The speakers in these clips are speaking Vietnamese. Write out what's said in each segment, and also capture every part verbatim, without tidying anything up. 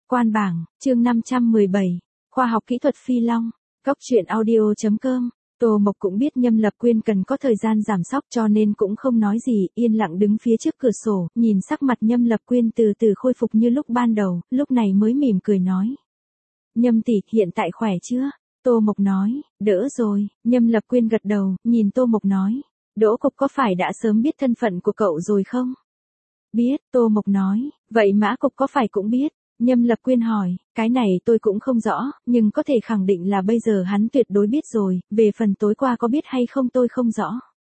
Quan bảng, chương năm trăm mười bảy, khoa học kỹ thuật Phi Long, Cóc truyện audio chấm com. Tô Mộc cũng biết Nhâm Lập Quyên cần có thời gian giảm sóc cho nên cũng không nói gì, yên lặng đứng phía trước cửa sổ, nhìn sắc mặt Nhâm Lập Quyên từ từ khôi phục như lúc ban đầu, lúc này mới mỉm cười nói. Nhâm tỷ, hiện tại khỏe chưa? Tô Mộc nói, đỡ rồi. Nhâm Lập Quyên gật đầu, nhìn Tô Mộc nói, Đỗ Cục có phải đã sớm biết thân phận của cậu rồi không? Biết, Tô Mộc nói, vậy Mã Cục có phải cũng biết? Nhâm Lập Quyên hỏi, cái này tôi cũng không rõ, nhưng có thể khẳng định là bây giờ hắn tuyệt đối biết rồi, về phần tối qua có biết hay không tôi không rõ.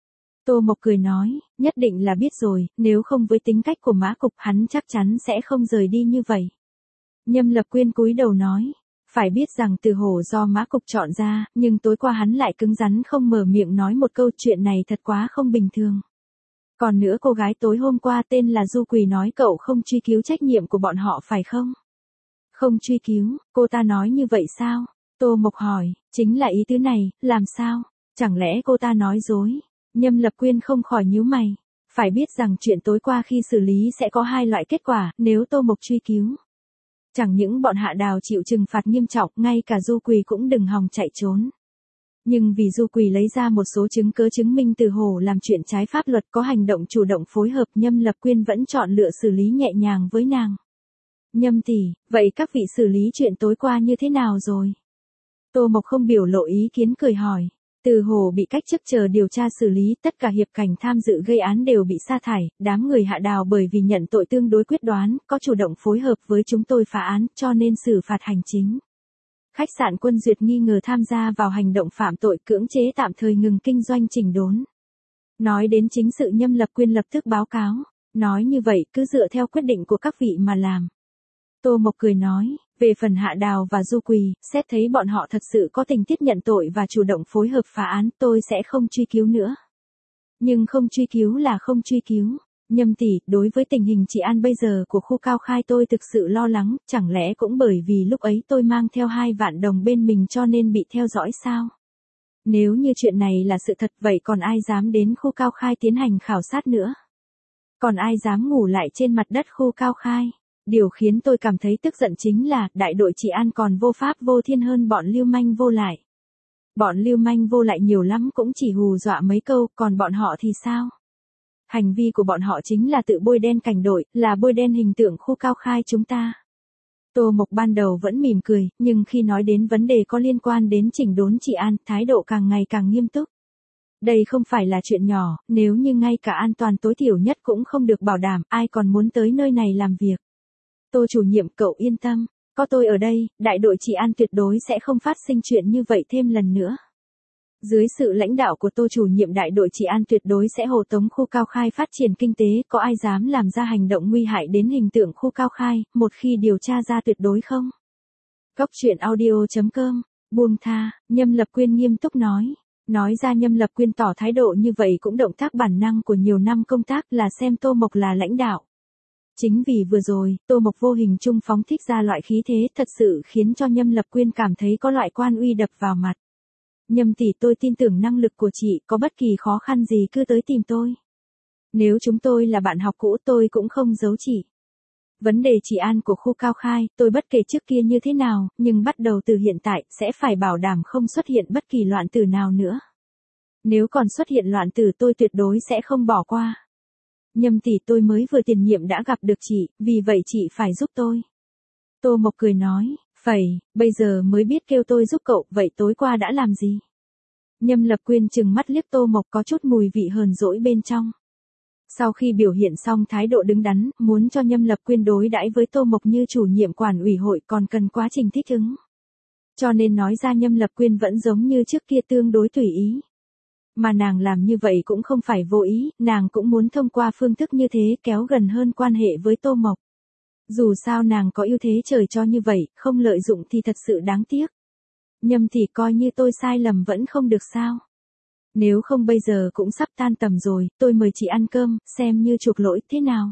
Tô Mộc cười nói, nhất định là biết rồi, nếu không với tính cách của Mã Cục hắn chắc chắn sẽ không rời đi như vậy. Nhâm Lập Quyên cúi đầu nói, phải biết rằng Từ Hổ do Mã Cục chọn ra, nhưng tối qua hắn lại cứng rắn không mở miệng nói một câu, chuyện này thật quá không bình thường. Còn nữa, cô gái tối hôm qua tên là Du Quỳ nói cậu không truy cứu trách nhiệm của bọn họ phải không? Không truy cứu, cô ta nói như vậy sao? Tô Mộc hỏi, chính là ý tứ này, làm sao? Chẳng lẽ cô ta nói dối? Nhâm Lập Quyên không khỏi nhíu mày. Phải biết rằng chuyện tối qua khi xử lý sẽ có hai loại kết quả, nếu Tô Mộc truy cứu. Chẳng những bọn Hạ Đào chịu trừng phạt nghiêm trọng, ngay cả Du Quỳ cũng đừng hòng chạy trốn. Nhưng vì Du Quỳ lấy ra một số chứng cứ chứng minh Từ Hổ làm chuyện trái pháp luật, có hành động chủ động phối hợp, Nhâm Lập Quyên vẫn chọn lựa xử lý nhẹ nhàng với nàng. Nhâm tỷ, vậy các vị xử lý chuyện tối qua như thế nào rồi? Tô Mộc không biểu lộ ý kiến, cười hỏi. Từ Hổ bị cách chức chờ điều tra xử lý, tất cả hiệp cảnh tham dự gây án đều bị sa thải, đám người Hạ Đào bởi vì nhận tội tương đối quyết đoán, có chủ động phối hợp với chúng tôi phá án, cho nên xử phạt hành chính. Khách sạn Quân Duyệt nghi ngờ tham gia vào hành động phạm tội, cưỡng chế tạm thời ngừng kinh doanh chỉnh đốn. Nói đến chính sự, Nhâm Lập Quyên lập tức báo cáo. Nói như vậy, cứ dựa theo quyết định của các vị mà làm. Tô Mộc cười nói, về phần Hạ Đào và Du Quỳ, xét thấy bọn họ thật sự có tình tiết nhận tội và chủ động phối hợp phá án, tôi sẽ không truy cứu nữa. Nhưng không truy cứu là không truy cứu. Nhâm tỷ, đối với tình hình trị an bây giờ của khu Cao Khai tôi thực sự lo lắng, chẳng lẽ cũng bởi vì lúc ấy tôi mang theo hai vạn đồng bên mình cho nên bị theo dõi sao? Nếu như chuyện này là sự thật, vậy còn ai dám đến khu Cao Khai tiến hành khảo sát nữa? Còn ai dám ngủ lại trên mặt đất khu Cao Khai? Điều khiến tôi cảm thấy tức giận chính là, đại đội trị an còn vô pháp vô thiên hơn bọn lưu manh vô lại. Bọn lưu manh vô lại nhiều lắm cũng chỉ hù dọa mấy câu, còn bọn họ thì sao? Hành vi của bọn họ chính là tự bôi đen cảnh đội, là bôi đen hình tượng khu Cao Khai chúng ta. Tô Mộc ban đầu vẫn mỉm cười, nhưng khi nói đến vấn đề có liên quan đến chỉnh đốn trị an, thái độ càng ngày càng nghiêm túc. Đây không phải là chuyện nhỏ, nếu như ngay cả an toàn tối thiểu nhất cũng không được bảo đảm, ai còn muốn tới nơi này làm việc. Tô chủ nhiệm, cậu yên tâm, có tôi ở đây, đại đội trị an tuyệt đối sẽ không phát sinh chuyện như vậy thêm lần nữa. Dưới sự lãnh đạo của Tô chủ nhiệm, đại đội trị an tuyệt đối sẽ hộ tống khu Cao Khai phát triển kinh tế, có ai dám làm ra hành động nguy hại đến hình tượng khu Cao Khai, một khi điều tra ra tuyệt đối không. Cóc truyện audio chấm com, buông tha, Nhâm Lập Quyên nghiêm túc nói. Nói ra Nhâm Lập Quyên tỏ thái độ như vậy cũng động tác bản năng của nhiều năm công tác, là xem Tô Mộc là lãnh đạo. Chính vì vừa rồi, Tô Mộc vô hình chung phóng thích ra loại khí thế thật sự khiến cho Nhâm Lập Quyên cảm thấy có loại quan uy đập vào mặt. Nhâm tỷ, tôi tin tưởng năng lực của chị, có bất kỳ khó khăn gì cứ tới tìm tôi. Nếu chúng tôi là bạn học cũ tôi cũng không giấu chị. Vấn đề trị an của khu Cao Khai, tôi bất kể trước kia như thế nào, nhưng bắt đầu từ hiện tại, sẽ phải bảo đảm không xuất hiện bất kỳ loạn tử nào nữa. Nếu còn xuất hiện loạn tử tôi tuyệt đối sẽ không bỏ qua. Nhâm tỷ, tôi mới vừa tiền nhiệm đã gặp được chị, vì vậy chị phải giúp tôi. Tô Mộc cười nói, phẩy, bây giờ mới biết kêu tôi giúp cậu, vậy tối qua đã làm gì? Nhâm Lập Quyên trừng mắt liếc Tô Mộc, có chút mùi vị hờn dỗi bên trong. Sau khi biểu hiện xong thái độ đứng đắn, muốn cho Nhâm Lập Quyên đối đãi với Tô Mộc như chủ nhiệm quản ủy hội còn cần quá trình thích ứng. Cho nên nói ra Nhâm Lập Quyên vẫn giống như trước kia tương đối tùy ý. Mà nàng làm như vậy cũng không phải vô ý, nàng cũng muốn thông qua phương thức như thế kéo gần hơn quan hệ với Tô Mộc. Dù sao nàng có ưu thế trời cho như vậy, không lợi dụng thì thật sự đáng tiếc. Nhâm thì coi như tôi sai lầm vẫn không được sao. Nếu không bây giờ cũng sắp tan tầm rồi, tôi mời chị ăn cơm, xem như chuộc lỗi thế nào.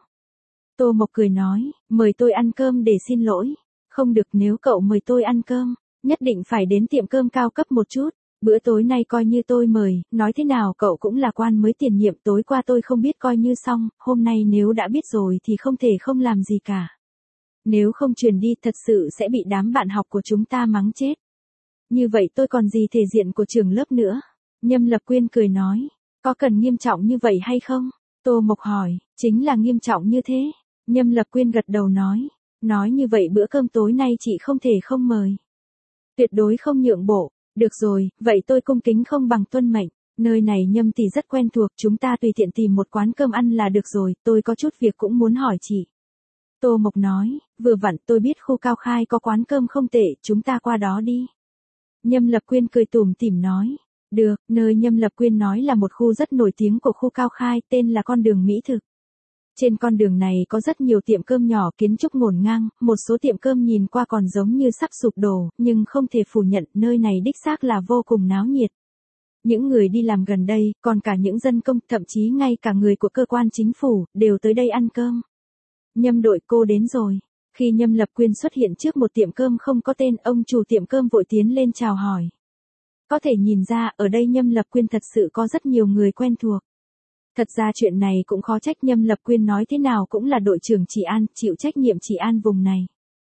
Tô Mộc cười nói, mời tôi ăn cơm để xin lỗi. Không được, nếu cậu mời tôi ăn cơm, nhất định phải đến tiệm cơm cao cấp một chút. Bữa tối nay coi như tôi mời, nói thế nào cậu cũng là quan mới tiền nhiệm, tối qua tôi không biết coi như xong, hôm nay nếu đã biết rồi thì không thể không làm gì cả. Nếu không truyền đi thật sự sẽ bị đám bạn học của chúng ta mắng chết. Như vậy tôi còn gì thể diện của trường lớp nữa. Nhâm Lập Quyên cười nói, có cần nghiêm trọng như vậy hay không? Tô Mộc hỏi, chính là nghiêm trọng như thế. Nhâm Lập Quyên gật đầu nói, nói như vậy bữa cơm tối nay chị không thể không mời. Tuyệt đối không nhượng bộ, được rồi, vậy tôi cung kính không bằng tuân mệnh. Nơi này Nhâm tỷ rất quen thuộc, chúng ta tùy tiện tìm một quán cơm ăn là được rồi, tôi có chút việc cũng muốn hỏi chị. Tô Mộc nói, vừa vặn tôi biết khu Cao Khai có quán cơm không tệ, chúng ta qua đó đi. Nhâm Lập Quyên cười tủm tỉm nói, được, nơi Nhâm Lập Quyên nói là một khu rất nổi tiếng của khu Cao Khai, tên là con đường Mỹ Thực. Trên con đường này có rất nhiều tiệm cơm nhỏ kiến trúc ngổn ngang, một số tiệm cơm nhìn qua còn giống như sắp sụp đổ, nhưng không thể phủ nhận nơi này đích xác là vô cùng náo nhiệt. Những người đi làm gần đây, còn cả những dân công, thậm chí ngay cả người của cơ quan chính phủ, đều tới đây ăn cơm. Nhâm đội cô đến rồi. Khi Nhâm Lập Quyên xuất hiện trước một tiệm cơm không có tên, ông chủ tiệm cơm vội tiến lên chào hỏi. Có thể nhìn ra, ở đây Nhâm Lập Quyên thật sự có rất nhiều người quen thuộc. Thật ra chuyện này cũng khó trách, Nhâm Lập Quyên nói thế nào cũng là đội trưởng trị an, chịu trách nhiệm trị an vùng này.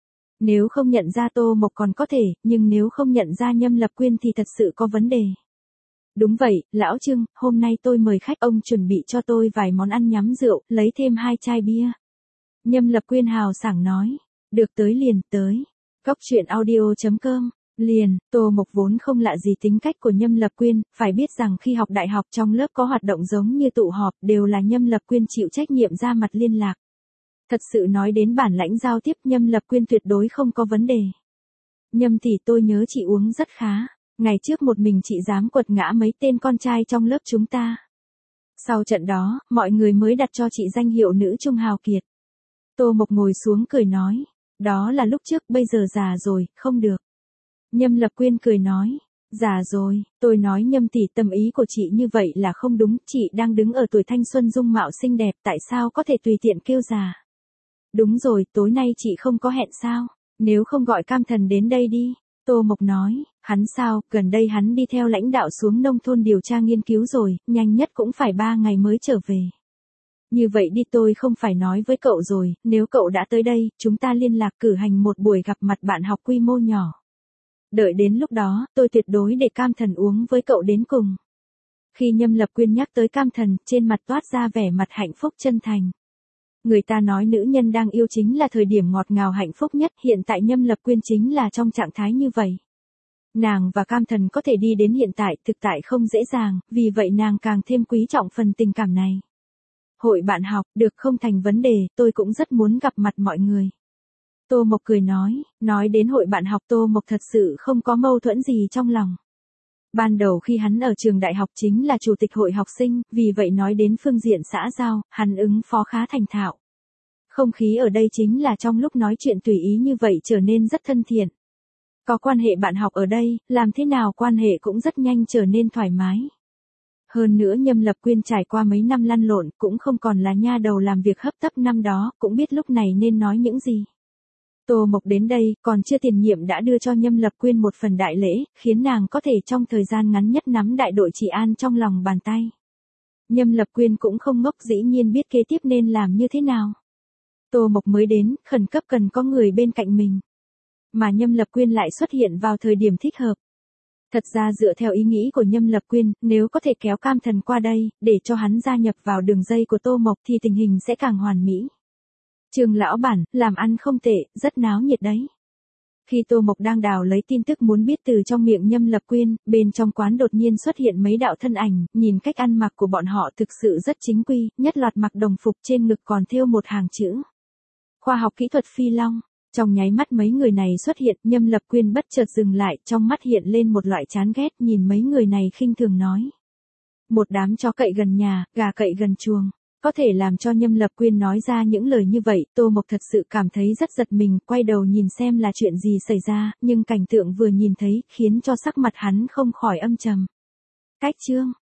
Nếu không nhận ra Tô Mộc còn có thể, nhưng nếu không nhận ra Nhâm Lập Quyên thì thật sự có vấn đề. Đúng vậy, lão Trương, hôm nay tôi mời khách, ông chuẩn bị cho tôi vài món ăn nhắm rượu, lấy thêm hai chai bia. Nhâm Lập Quyên hào sảng nói, được, tới liền, tới. Góc truyện audio chấm com, liền. Tô Mộc vốn không lạ gì tính cách của Nhâm Lập Quyên, phải biết rằng khi học đại học trong lớp có hoạt động giống như tụ họp, đều là Nhâm Lập Quyên chịu trách nhiệm ra mặt liên lạc. Thật sự nói đến bản lãnh giao tiếp, Nhâm Lập Quyên tuyệt đối không có vấn đề. Nhâm tỷ, tôi nhớ chị uống rất khá. Ngày trước một mình chị dám quật ngã mấy tên con trai trong lớp chúng ta. Sau trận đó, mọi người mới đặt cho chị danh hiệu nữ trung hào kiệt. Tô Mộc ngồi xuống cười nói, đó là lúc trước, bây giờ già rồi, không được. Nhâm Lập Quyên cười nói, già rồi, tôi nói Nhâm tỷ, tâm ý của chị như vậy là không đúng, chị đang đứng ở tuổi thanh xuân dung mạo xinh đẹp, tại sao có thể tùy tiện kêu già. Đúng rồi, tối nay chị không có hẹn sao, nếu không gọi Cam Thần đến đây đi. Tô Mộc nói, hắn sao, gần đây hắn đi theo lãnh đạo xuống nông thôn điều tra nghiên cứu rồi, nhanh nhất cũng phải ba ngày mới trở về. Như vậy đi, tôi không phải nói với cậu rồi, nếu cậu đã tới đây, chúng ta liên lạc cử hành một buổi gặp mặt bạn học quy mô nhỏ. Đợi đến lúc đó, tôi tuyệt đối để Cam Thần uống với cậu đến cùng. Khi Nhâm Lập Quyên nhắc tới Cam Thần, trên mặt toát ra vẻ mặt hạnh phúc chân thành. Người ta nói nữ nhân đang yêu chính là thời điểm ngọt ngào hạnh phúc nhất, hiện tại Nhâm Lập Quyên chính là trong trạng thái như vậy. Nàng và Cam Thần có thể đi đến hiện tại, thực tại không dễ dàng, vì vậy nàng càng thêm quý trọng phần tình cảm này. Hội bạn học, được, không thành vấn đề, tôi cũng rất muốn gặp mặt mọi người. Tô Mộc cười nói, nói đến hội bạn học, Tô Mộc thật sự không có mâu thuẫn gì trong lòng. Ban đầu khi hắn ở trường đại học chính là chủ tịch hội học sinh, vì vậy nói đến phương diện xã giao, hắn ứng phó khá thành thạo. Không khí ở đây chính là trong lúc nói chuyện tùy ý như vậy trở nên rất thân thiện. Có quan hệ bạn học ở đây, làm thế nào quan hệ cũng rất nhanh trở nên thoải mái. Hơn nữa Nhâm Lập Quyên trải qua mấy năm lăn lộn, cũng không còn là nha đầu làm việc hấp tấp năm đó, cũng biết lúc này nên nói những gì. Tô Mộc đến đây, còn chưa tiền nhiệm đã đưa cho Nhâm Lập Quyên một phần đại lễ, khiến nàng có thể trong thời gian ngắn nhất nắm đại đội trị an trong lòng bàn tay. Nhâm Lập Quyên cũng không ngốc, dĩ nhiên biết kế tiếp nên làm như thế nào. Tô Mộc mới đến, khẩn cấp cần có người bên cạnh mình. Mà Nhâm Lập Quyên lại xuất hiện vào thời điểm thích hợp. Thật ra dựa theo ý nghĩ của Nhâm Lập Quyên, nếu có thể kéo Cam Thần qua đây, để cho hắn gia nhập vào đường dây của Tô Mộc thì tình hình sẽ càng hoàn mỹ. Trường lão bản, làm ăn không tệ, rất náo nhiệt đấy. Khi Tô Mộc đang đào lấy tin tức muốn biết từ trong miệng Nhâm Lập Quyên, bên trong quán đột nhiên xuất hiện mấy đạo thân ảnh, nhìn cách ăn mặc của bọn họ thực sự rất chính quy, nhất loạt mặc đồng phục, trên ngực còn thêu một hàng chữ. Khoa học kỹ thuật Phi Long. Trong nháy mắt mấy người này xuất hiện, Nhâm Lập Quyên bất chợt dừng lại, trong mắt hiện lên một loại chán ghét, nhìn mấy người này khinh thường nói. Một đám chó cậy gần nhà, gà cậy gần chuồng. Có thể làm cho Nhâm Lập Quyên nói ra những lời như vậy, Tô Mộc thật sự cảm thấy rất giật mình, quay đầu nhìn xem là chuyện gì xảy ra, nhưng cảnh tượng vừa nhìn thấy, khiến cho sắc mặt hắn không khỏi âm trầm. Cách chương,